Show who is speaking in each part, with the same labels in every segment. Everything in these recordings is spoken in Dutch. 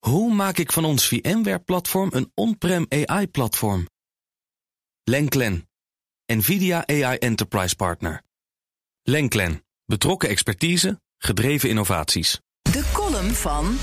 Speaker 1: Hoe maak ik van ons VMware-platform een on-prem AI-platform? Lenklen, NVIDIA AI Enterprise Partner. Lenklen, betrokken expertise, gedreven innovaties.
Speaker 2: De column van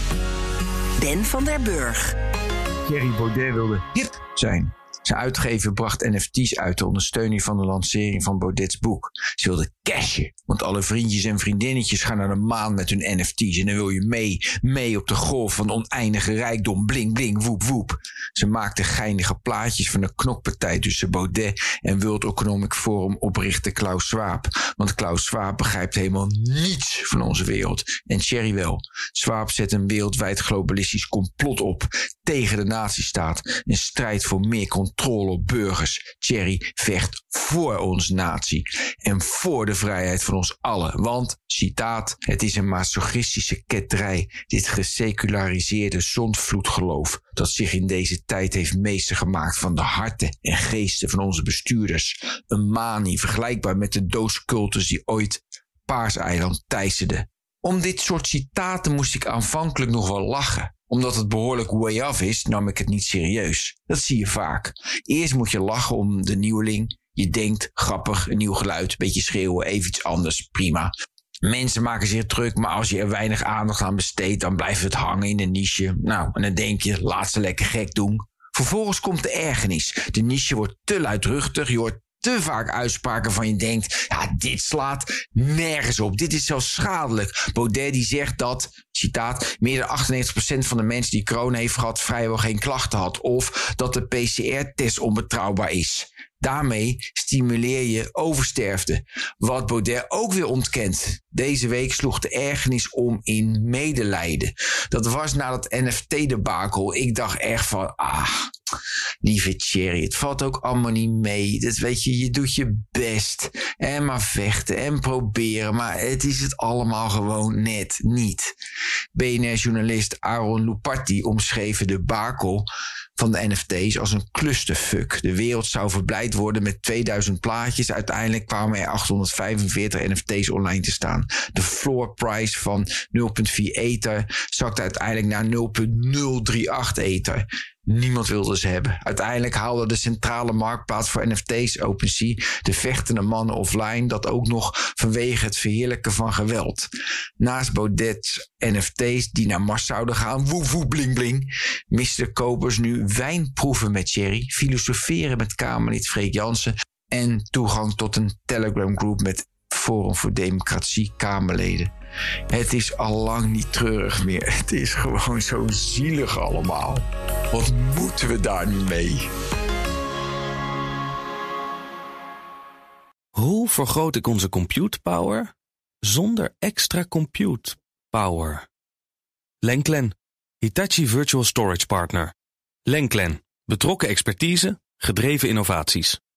Speaker 2: Ben van der Burg.
Speaker 3: Thierry Baudet wilde hip zijn. Zijn uitgever bracht NFT's uit ter ondersteuning van de lancering van Baudet's boek. Ze wilde cashen, want alle vriendjes en vriendinnetjes gaan naar de maan met hun NFT's. En dan wil je mee op de golf van oneindige rijkdom. Bling, bling, woep, woep. Ze maakte geinige plaatjes van de knokpartij tussen Baudet en World Economic Forum oprichter Klaus Schwab. Want Klaus Schwab begrijpt helemaal niets van onze wereld. En Thierry wel. Schwab zet een wereldwijd globalistisch complot op tegen de nazistaat. Een strijd voor meer controle op burgers. Thierry vecht voor onze natie en voor de vrijheid van ons allen. Want, citaat, het is een masochistische ketterij, dit geseculariseerde zondvloedgeloof dat zich in deze tijd heeft meester gemaakt van de harten en geesten van onze bestuurders. Een manie vergelijkbaar met de doodscultus die ooit Paaseiland teisterde. Om dit soort citaten moest ik aanvankelijk nog wel lachen. Omdat het behoorlijk way off is, nam ik het niet serieus. Dat zie je vaak. Eerst moet je lachen om de nieuweling. Je denkt, grappig, een nieuw geluid, beetje schreeuwen, even iets anders, prima. Mensen maken zich druk, maar als je er weinig aandacht aan besteedt, dan blijft het hangen in de niche. Nou, en dan denk je, laat ze lekker gek doen. Vervolgens komt de ergernis. De niche wordt te luidruchtig, je hoort te vaak uitspraken van je denkt, ja, dit slaat nergens op. Dit is zelfs schadelijk. Baudet die zegt dat, citaat, meer dan 98% van de mensen die corona heeft gehad vrijwel geen klachten had. Of dat de PCR-test onbetrouwbaar is. Daarmee stimuleer je oversterfte. Wat Baudet ook weer ontkent. Deze week sloeg de ergernis om in medelijden. Dat was na dat NFT-debakel. Ik dacht echt van, lieve Thierry, het valt ook allemaal niet mee. Dat weet je, je doet je best. En maar vechten en proberen. Maar het is het allemaal gewoon net niet. BNR-journalist Aaron Lupatti omschreef de debakel van de NFT's als een clusterfuck. De wereld zou verblijd worden met 2000 plaatjes. Uiteindelijk kwamen er 845 NFT's online te staan. De floor price van 0,4 Ether zakte uiteindelijk naar 0,038 Ether. Niemand wilde ze hebben. Uiteindelijk haalde de centrale marktplaats voor NFT's, OpenSea, de vechtende mannen offline, dat ook nog vanwege het verheerlijken van geweld. Naast Baudet's NFT's die naar Mars zouden gaan, woe woe bling bling, misten kopers nu wijnproeven met Thierry, filosoferen met Kamerlid Freek Jansen en toegang tot een Telegram groep met Forum voor Democratie Kamerleden. Het is al lang niet treurig meer. Het is gewoon zo zielig allemaal. Wat moeten we daar nu mee?
Speaker 1: Hoe vergroot ik onze compute power zonder extra compute power? Lenklen, Hitachi Virtual Storage Partner. Lenklen, betrokken expertise, gedreven innovaties.